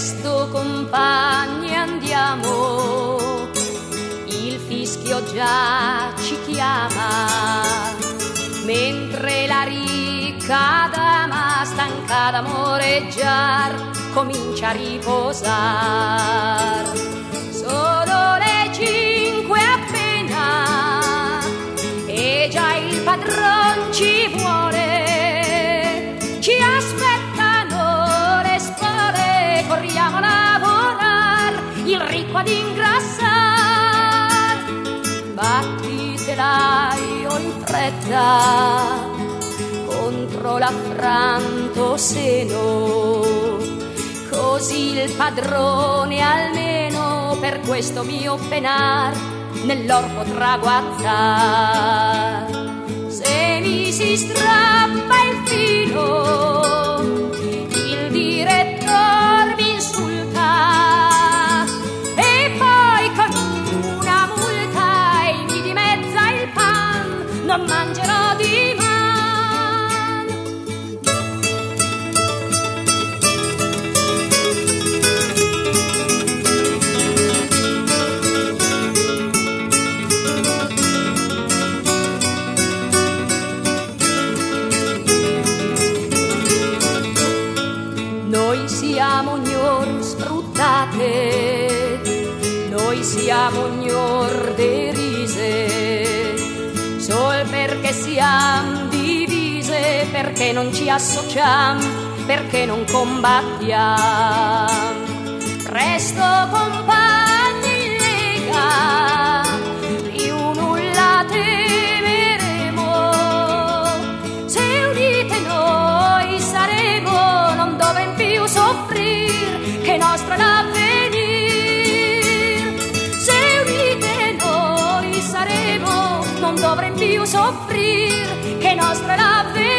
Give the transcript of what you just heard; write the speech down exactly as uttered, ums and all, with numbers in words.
Presto compagni andiamo, il fischio già ci chiama, mentre la ricca dama stanca d'amoreggiar comincia a riposar. Sono le cinque appena e già il padron ci vuole, ci aspettano le spore, corriamo a lavorar, il ricco ad ingrassar. Batti telaio in fretta contro l'affranto seno, così il padrone almeno per questo mio penar nell'or potrà guazzar. Se mi si strappa il filo, il direttor mi insulta e poi con una multa e mi dimezza il pan, non mangerò di man. Noi siamo gnor sfruttate, noi siamo gnor derise, sol perché siamo divise, perché non ci associam, perché non combattiam. Presto compagni in lega, più nulla temeremo, se unite noi saremo, non dovrem più soffrir, che nostro è l'avvenir. Se unite noi saremo, non dovrem più soffrir, che nostro è l'avvenir.